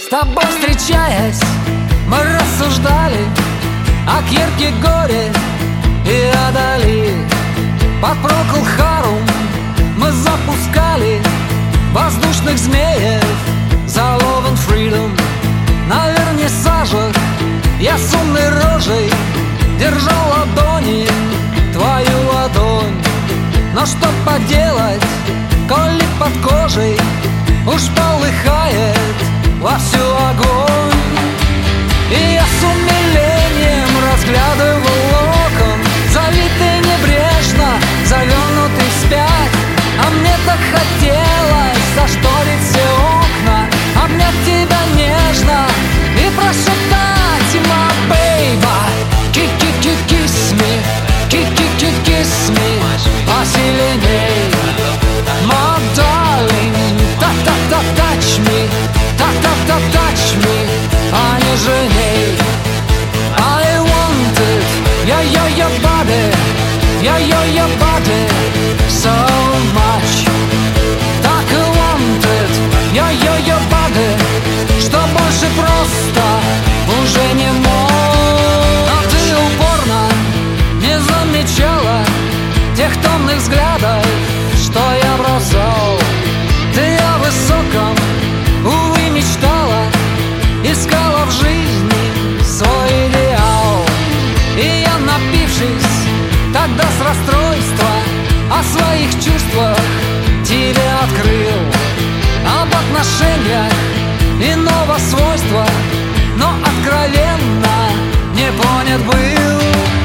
тобой встречаясь, мы рассуждали о Кьеркегоре и о Дали. Под Прокл Харум мы запускали воздушных змеев за Love and Freedom. На вернисажах я с умной рожей держал ладони, твою ладонь. Но что поделать, коли под кожей уж полыхает вовсю огонь. И я с умилением разглядывал локон, завитый небрежно, завернутый вспять. А мне так хотелось зашторить все окна, обнять тебя нежно и прошептать: My baby, kiss me, kiss me, посильней. My darling, touch me, touch me, а не женей. I want it, your body, your body so much. Так и want it, your body, что больше просто уже не мог. Но ты упорно не замечала тех томных взглядов, что я бросал. Ты о высоком, увы, мечтала, искала в жизни свой идеал. И я, напившись тогда с расстройства, о своих чувствах тебе открыл. Об отношениях иного свойства, но откровенно не понят был.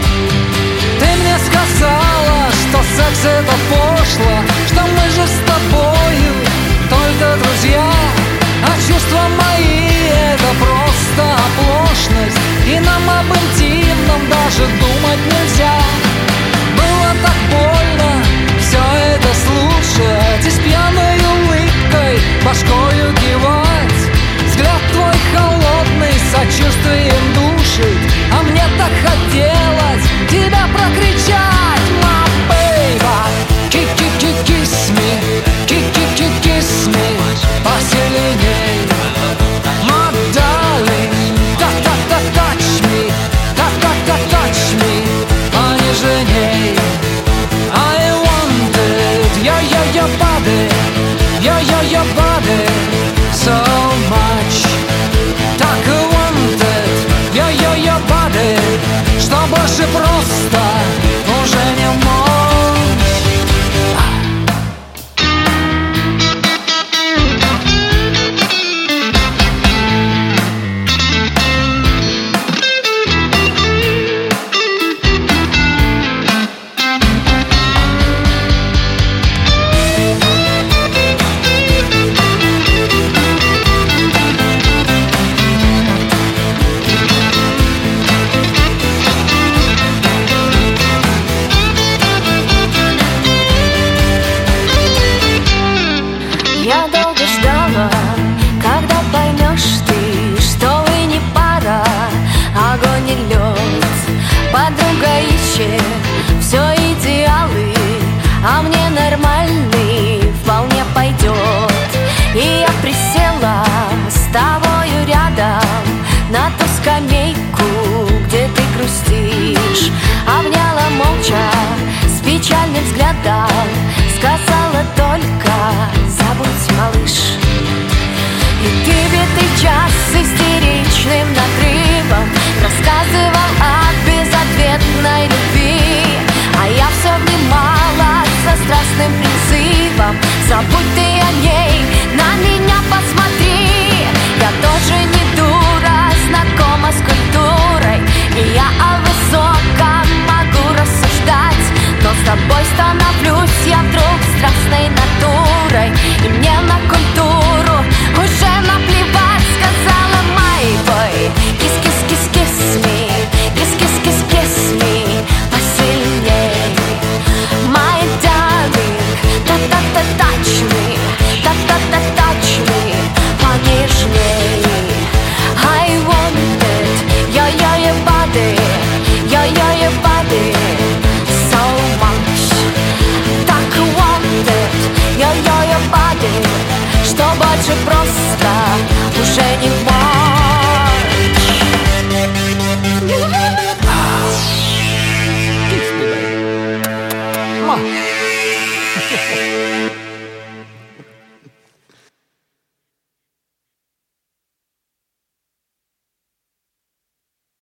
Ты мне сказала, что секс это пошло, что мы же с тобою только друзья, а чувства мои это просто оплошность, и нам об интимном даже думать нельзя. Было так больно все это слушать и с пьяной улыбкой башкою кивать. Взгляд твой холодный сочувствием душит, а мне так хотелось тебя прокричать. My baby, kiss me, kiss me, посильней. My darling, touch me, touch me, а не женей. I want it, your body, your body so much. Так и want it, your body, что больше просто уже не мог. Я долго ждала, когда поймешь ты, что вы не пара, огонь и лед. Подруга ищет все идеалы, а мне нормальный вполне пойдет. И я присела с тобою рядом на ту скамейку, где ты грустишь. Обняла молча с печальным взглядом, сказала только: забудь, малыш.